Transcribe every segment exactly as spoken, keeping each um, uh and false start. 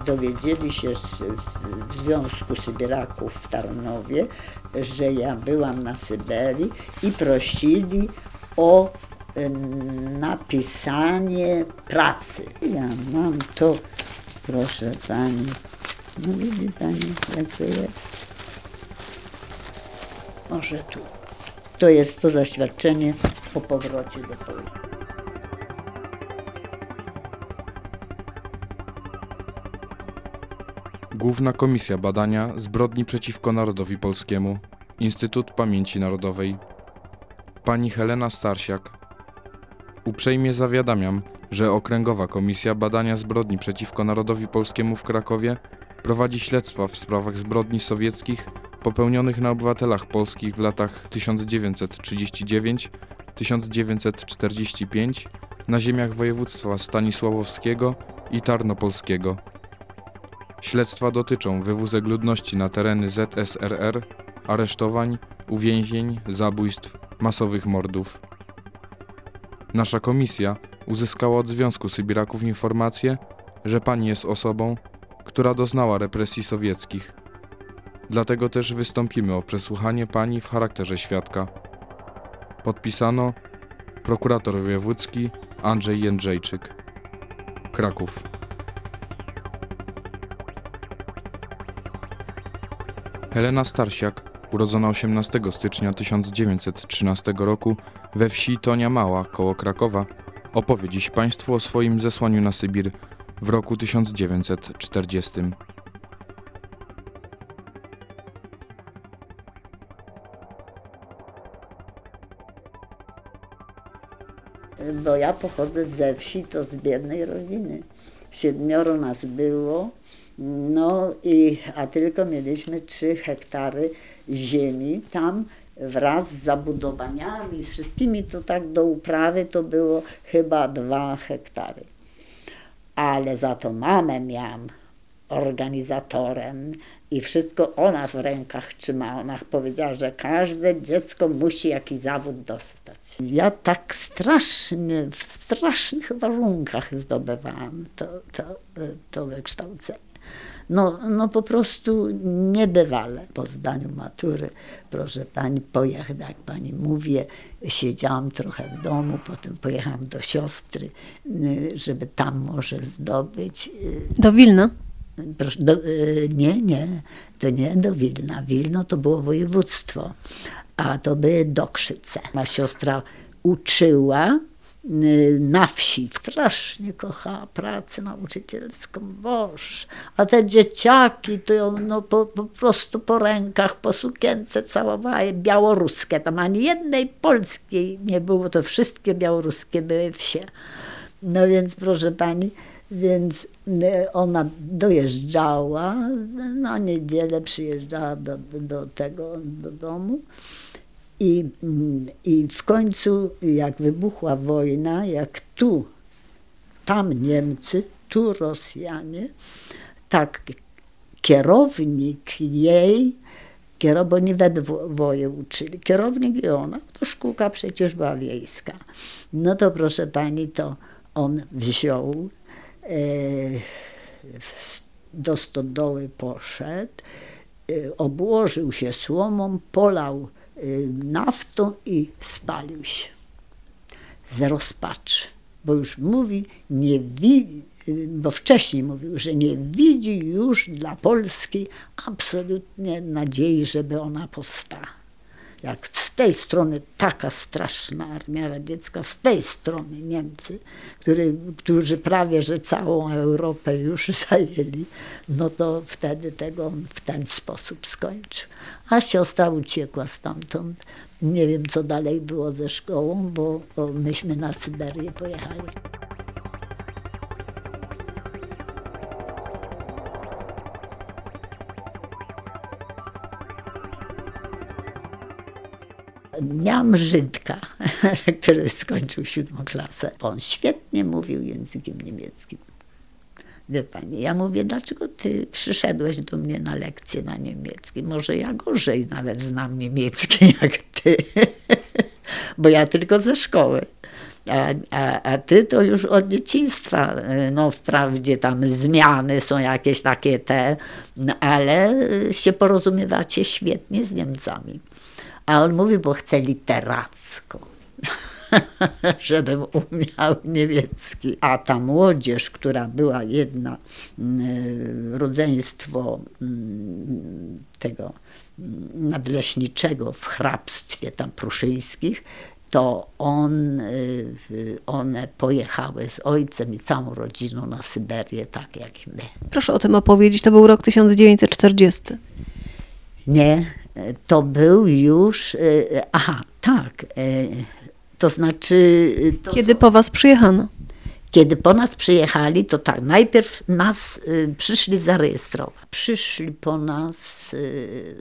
dowiedzieli się z Związku Sybiraków w Tarnowie, że ja byłam na Syberii i prosili o napisanie pracy. Ja mam to, proszę pani, no widzi pani, jak to jest? Może tu. To jest to zaświadczenie o powrocie do Polski. Główna Komisja Badania Zbrodni przeciwko Narodowi Polskiemu, Instytut Pamięci Narodowej. Pani Helena Starsiak. Uprzejmie zawiadamiam, że Okręgowa Komisja Badania Zbrodni przeciwko Narodowi Polskiemu w Krakowie prowadzi śledztwa w sprawach zbrodni sowieckich popełnionych na obywatelach polskich w latach tysiąc dziewięćset trzydziestym dziewiątym do tysiąc dziewięćset czterdziestego piątego na ziemiach województwa stanisławowskiego i tarnopolskiego. Śledztwa dotyczą wywózek ludności na tereny Z S R R, aresztowań, uwięzień, zabójstw, masowych mordów. Nasza komisja uzyskała od Związku Sybiraków informację, że pani jest osobą, która doznała represji sowieckich. Dlatego też wystąpimy o przesłuchanie pani w charakterze świadka. Podpisano prokurator wojewódzki Andrzej Jędrzejczyk. Kraków. Helena Starsiak, urodzona osiemnastego stycznia tysiąc dziewięćset trzynastego roku we wsi Tonia Mała koło Krakowa, opowie dziś państwu o swoim zesłaniu na Sybir w roku tysiąc dziewięćset czterdziestym. Bo ja pochodzę ze wsi, to z biednej rodziny. Siedmioro nas było, no i, a tylko mieliśmy trzy hektary ziemi. Tam wraz z zabudowaniami, z wszystkimi to tak do uprawy to było chyba dwa hektary. Ale za to mamę miałam organizatorem i wszystko ona w rękach trzymała. Ona powiedziała, że każde dziecko musi jakiś zawód dostać. Ja tak strasznie, w strasznych warunkach zdobywałam to, to, to wykształcenie. No, no po prostu niebywale. Po zdaniu matury, proszę pani, pojechać, jak pani mówię, siedziałam trochę w domu, potem pojechałam do siostry, żeby tam może zdobyć. Do Wilna? Proszę, do, nie, nie, to nie do Wilna. Wilno to było województwo, a to były Dokrzyce. Ma siostra uczyła na wsi. Strasznie kochała pracę nauczycielską, boż. A te dzieciaki to ją no, po, po prostu po rękach, po sukience całowały, białoruskie. Tam ani jednej polskiej nie było, to wszystkie białoruskie były wsie. No więc proszę pani, więc ona dojeżdżała, na niedzielę przyjeżdżała do, do tego, do domu. I, I w końcu, jak wybuchła wojna, jak tu, tam Niemcy, tu Rosjanie, tak kierownik jej, kierow, bo nie we dwoje uczyli, kierownik i ona, to szkółka przecież była wiejska. No to proszę pani, to on wziął, e, do stodoły poszedł, e, obłożył się słomą, polał naftą i spalił się z rozpaczy, bo już mówi, nie wi- bo wcześniej mówił, że nie widzi już dla Polski absolutnie nadziei, żeby ona powstała. Jak z tej strony taka straszna armia radziecka, z tej strony Niemcy, który, którzy prawie że całą Europę już zajęli, no to wtedy tego on w ten sposób skończył. A siostra uciekła stamtąd. Nie wiem, co dalej było ze szkołą, bo, bo myśmy na Syberię pojechali. Miałam Żydka, który skończył siódmą klasę. On świetnie mówił językiem niemieckim. Wie pani, ja mówię, dlaczego ty przyszedłeś do mnie na lekcję na niemiecki? Może ja gorzej nawet znam niemiecki jak ty, bo ja tylko ze szkoły. A, a, a ty to już od dzieciństwa, no wprawdzie tam zmiany są jakieś takie te, no, ale się porozumiewacie świetnie z Niemcami. A on mówi, bo chce literacko, żebym umiał niemiecki. A ta młodzież, która była jedna, rodzeństwo tego nadleśniczego w hrabstwie tam pruszyńskich, to on, one pojechały z ojcem i całą rodziną na Syberię, tak jak my. Proszę o tym opowiedzieć, to był rok tysiąc dziewięćset czterdziesty. Nie, to był już, aha, tak, to znaczy... To, Kiedy po was przyjechano? Kiedy po nas przyjechali, to tak, najpierw nas y, przyszli zarejestrować. Przyszli po nas y,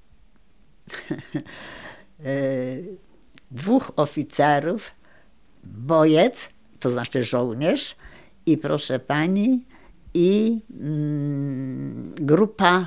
y, dwóch oficerów, bojec, to znaczy żołnierz, i proszę pani, i mm, grupa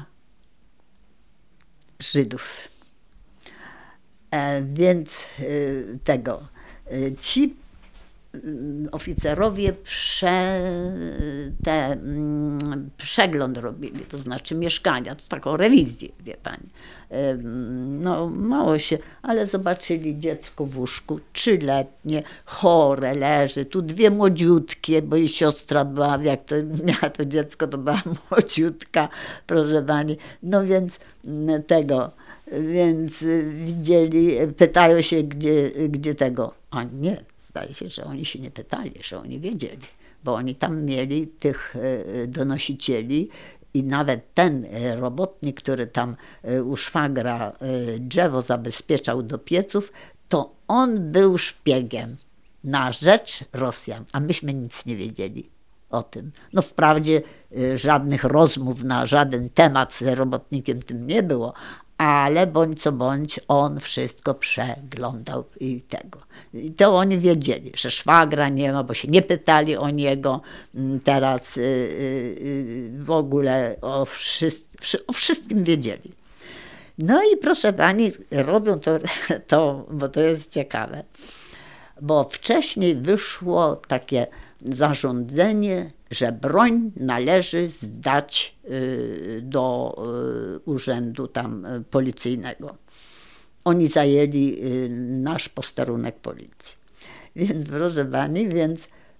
Żydów. E, więc y, tego, y, ci oficerowie prze, te, przegląd robili, to znaczy mieszkania, to taką rewizję, wie pani. No mało się, ale zobaczyli dziecko w łóżku, trzyletnie, chore, leży, tu dwie młodziutkie, bo jej siostra była, jak to miała to dziecko, to była młodziutka, proszę pani. No więc tego, więc widzieli, pytają się, gdzie, gdzie tego, a nie. Zdaje się, że oni się nie pytali, że oni wiedzieli, bo oni tam mieli tych donosicieli i nawet ten robotnik, który tam u szwagra drzewo zabezpieczał do pieców, to on był szpiegiem na rzecz Rosjan, a myśmy nic nie wiedzieli o tym. No wprawdzie żadnych rozmów na żaden temat z robotnikiem tym nie było, ale bądź co bądź on wszystko przeglądał i tego. I to oni wiedzieli, że szwagra nie ma, bo się nie pytali o niego. Teraz w ogóle o, wszyscy, o wszystkim wiedzieli. No i proszę pani, robią to, to, bo to jest ciekawe, bo wcześniej wyszło takie zarządzenie, że broń należy zdać do urzędu tam policyjnego. Oni zajęli nasz posterunek policji. Więc proszę pani, więc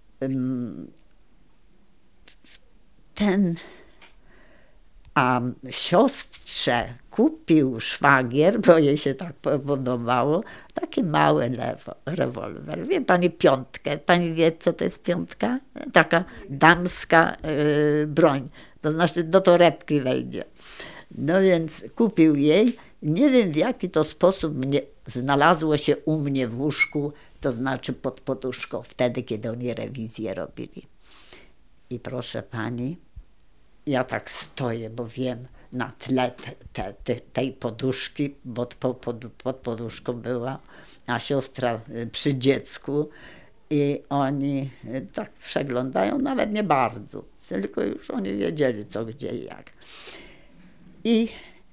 ten, a siostrze kupił szwagier, bo jej się tak podobało, taki mały rewolwer. Wie pani, piątkę. Pani wie, co to jest piątka? Taka damska yy, broń. To znaczy do torebki wejdzie. No więc kupił jej. Nie wiem, w jaki to sposób mnie, znalazło się u mnie w łóżku, to znaczy pod poduszką, wtedy, kiedy oni rewizję robili. I proszę pani, ja tak stoję, bo wiem, na tle te, te, te, tej poduszki, bo pod, pod, pod poduszką była, a siostra przy dziecku i oni tak przeglądają, nawet nie bardzo, tylko już oni wiedzieli co, gdzie i jak. I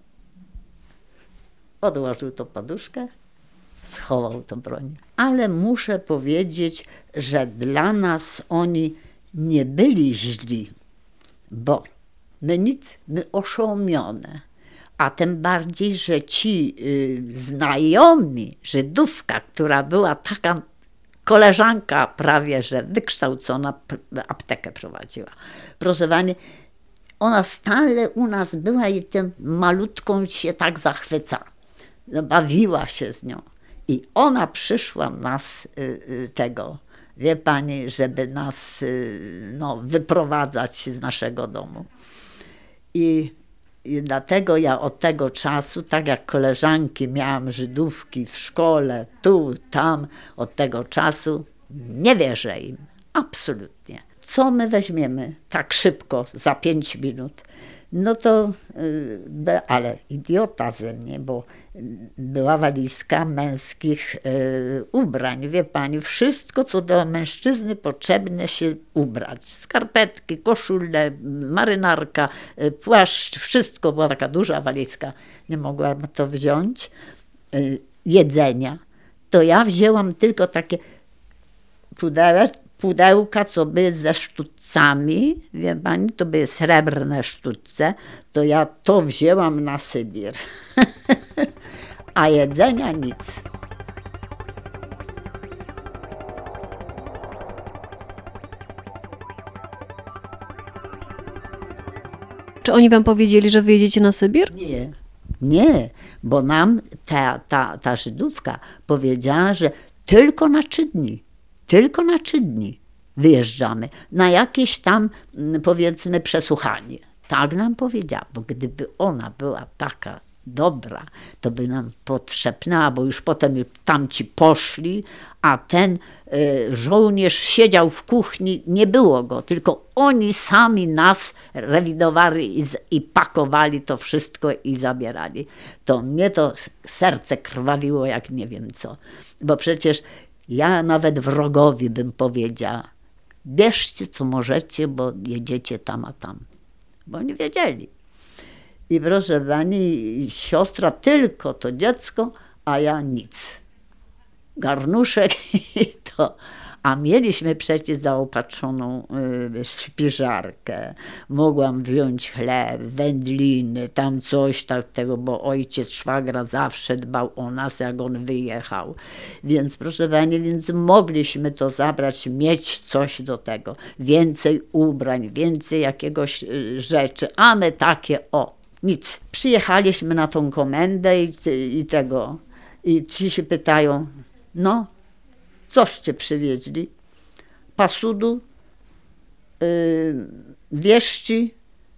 odłożył tą poduszkę, schował tą broń. Ale muszę powiedzieć, że dla nas oni nie byli źli, bo my nic, my oszołomione, a tym bardziej, że ci y, znajomi, Żydówka, która była taka koleżanka prawie, że wykształcona, aptekę prowadziła. Proszę pani, ona stale u nas była i tym malutką się tak zachwyca. Bawiła się z nią. I ona przyszła nas y, y, tego, wie pani, żeby nas y, no, wyprowadzać z naszego domu. I, I dlatego ja od tego czasu, tak jak koleżanki miałam Żydówki w szkole, tu, tam, od tego czasu nie wierzę im. Absolutnie. Co my weźmiemy tak szybko, za pięć minut? No to, yy, ale idiota ze mnie, bo była walizka męskich yy, ubrań. Wie pani, wszystko, co do mężczyzny potrzebne się ubrać. Skarpetki, koszule, marynarka, yy, płaszcz, wszystko. Była taka duża walizka. Nie mogłam to wziąć. Yy, jedzenia. To ja wzięłam tylko takie pudełek, pudełka, co były ze sztućcami, wie pani, to były srebrne sztućce, to ja to wzięłam na Sybir. A jedzenia nic. Czy oni wam powiedzieli, że wyjedziecie na Sybir? Nie, nie, bo nam ta, ta, ta Żydówka powiedziała, że tylko na trzy dni, tylko na trzy dni wyjeżdżamy, na jakieś tam, powiedzmy, przesłuchanie. Tak nam powiedziała, bo gdyby ona była taka dobra, to by nam podszepnęła, bo już potem tamci poszli, a ten y, żołnierz siedział w kuchni, nie było go, tylko oni sami nas rewidowali i, i pakowali to wszystko i zabierali. To mnie to serce krwawiło jak nie wiem co, bo przecież ja nawet wrogowi bym powiedziała, bierzcie co możecie, bo jedziecie tam a tam, bo oni wiedzieli. I proszę pani, siostra tylko to dziecko, a ja nic. Garnuszek i to. A mieliśmy przecież zaopatrzoną y, śpiżarkę. Mogłam wziąć chleb, wędliny, tam coś takiego, bo ojciec szwagra zawsze dbał o nas, jak on wyjechał. Więc proszę pani, więc mogliśmy to zabrać, mieć coś do tego. Więcej ubrań, więcej jakiegoś y, rzeczy, a my takie o. Nic. Przyjechaliśmy na tą komendę i, i tego. I ci się pytają, no, coście przywieźli? Pasudu, yy, wieszci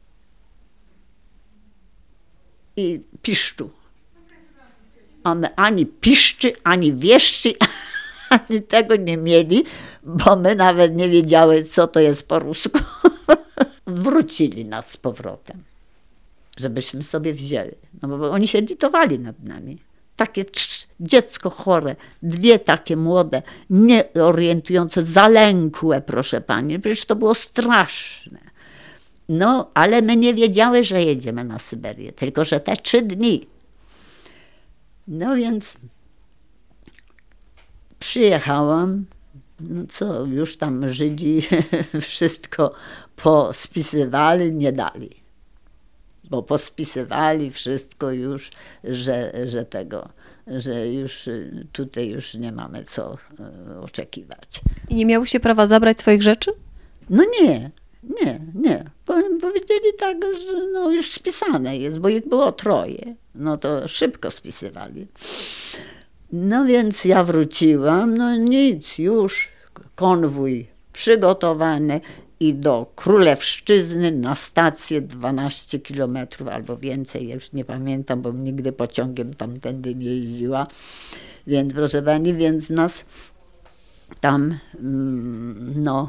i piszczu. A my ani piszczy, ani wieszczy, ani tego nie mieli, bo my nawet nie wiedziały, co to jest po rusku. Wrócili nas z powrotem, żebyśmy sobie wzięli. No bo oni się litowali nad nami. Takie trz, dziecko chore, dwie takie młode, nieorientujące, zalękłe, proszę pani. Przecież to było straszne. No, ale my nie wiedziały, że jedziemy na Syberię, tylko że te trzy dni. No więc przyjechałam, no co, już tam Żydzi wszystko pospisywali, nie dali. Bo pospisywali wszystko już, że, że tego, że już tutaj już nie mamy co oczekiwać. I nie miałyście prawa zabrać swoich rzeczy? No nie, nie, nie. Powiedzieli tak, że no już spisane jest, bo ich było troje. No to szybko spisywali. No więc ja wróciłam, no nic, już konwój przygotowany. I do Królewszczyzny na stację dwanaście kilometrów albo więcej, ja już nie pamiętam, bo nigdy pociągiem tamtędy nie jeździła. Więc proszę pani, więc nas tam no,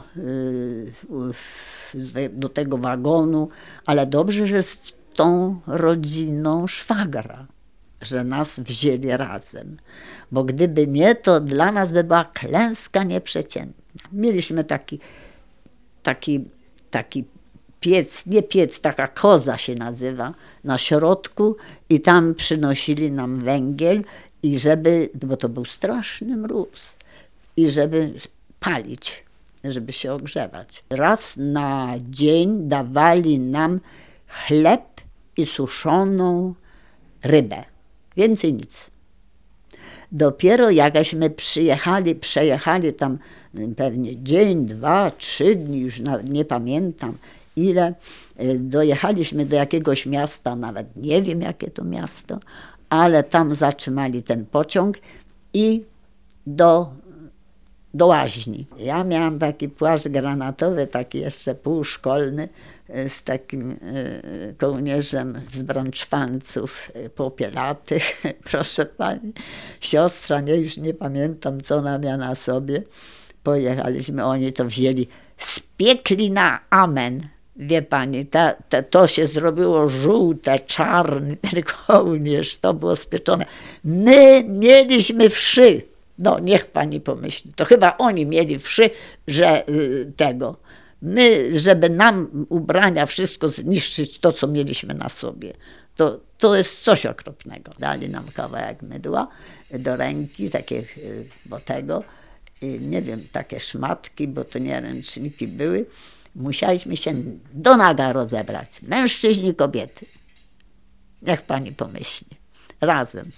do tego wagonu, ale dobrze, że z tą rodziną szwagra, że nas wzięli razem, bo gdyby nie, to dla nas by była klęska nieprzeciętna. Mieliśmy taki Taki, taki piec, nie piec, taka koza się nazywa, na środku i tam przynosili nam węgiel i żeby, bo to był straszny mróz, i żeby palić, żeby się ogrzewać. Raz na dzień dawali nam chleb i suszoną rybę, więcej nic. Dopiero jakśmy przyjechali, przejechali tam pewnie dzień, dwa, trzy dni, już nawet nie pamiętam ile, dojechaliśmy do jakiegoś miasta, nawet nie wiem jakie to miasto, ale tam zatrzymali ten pociąg i do, do łaźni. Ja miałam taki płaszcz granatowy, taki jeszcze półszkolny, z takim kołnierzem z brączwanców popielatych, proszę pani. Siostra, nie, już nie pamiętam, co ona miała na sobie. Pojechaliśmy, oni to wzięli, spiekli na amen. Wie pani, ta, ta, to się zrobiło żółte, czarny, ten kołnierz, to było spieczone. My mieliśmy wszy. No, niech pani pomyśli. To chyba oni mieli wszy, że y, tego. My, żeby nam ubrania, wszystko zniszczyć, to co mieliśmy na sobie, to, to jest coś okropnego. Dali nam kawałek mydła do ręki, takie, bo tego, i nie wiem, takie szmatki, bo to nie ręczniki były. Musieliśmy się do naga rozebrać. Mężczyźni, kobiety. Niech pani pomyśli. Razem.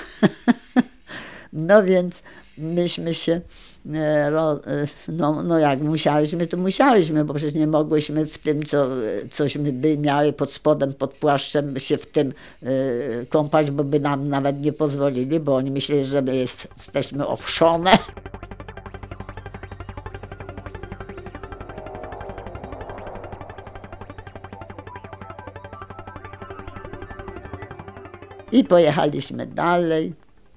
No więc myśmy się, e, ro, e, no, no jak musieliśmy, to musieliśmy, bo przecież nie mogłyśmy w tym, co, cośmy by miały pod spodem, pod płaszczem się w tym e, kąpać, bo by nam nawet nie pozwolili, bo oni myśleli, że my jest, jesteśmy owszone. I pojechaliśmy dalej.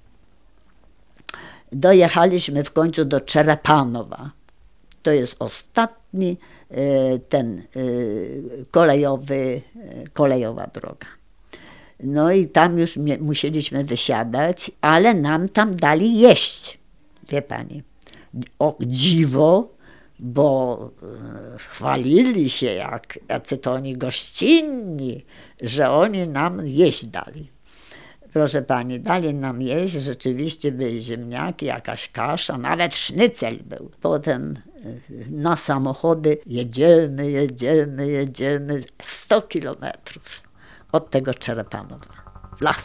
Dojechaliśmy w końcu do Czerepanowa. To jest ostatni ten kolejowy, kolejowa droga. No i tam już musieliśmy wysiadać, ale nam tam dali jeść. Wie pani, o dziwo, bo chwalili się, jak jacy to oni gościnni, że oni nam jeść dali. Proszę pani, dali nam jeść, rzeczywiście były ziemniaki, jakaś kasza, nawet sznycel był. Potem na samochody jedziemy, jedziemy, jedziemy sto kilometrów od tego Czerepanowa w las.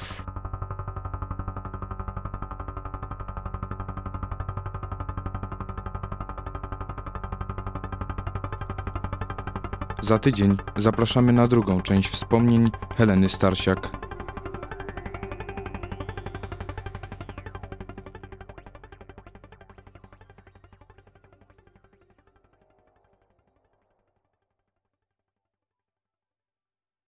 Za tydzień zapraszamy na drugą część wspomnień Heleny Starsiak